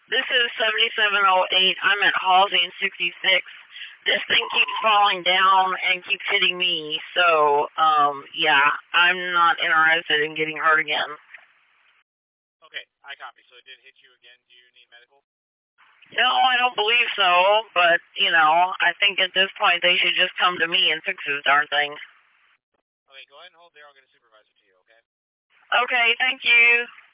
This is 7708. I'm at Halsey in 66. This thing keeps falling down and keeps hitting me. So, yeah, I'm not interested in getting hurt again. Okay, I copy. So it did hit you again. Do you need medical? No, I don't believe so, but, I think at this point they should just come to me and fix this darn thing. Okay, go ahead and hold there. I'll get a supervisor to you, okay? Okay, thank you.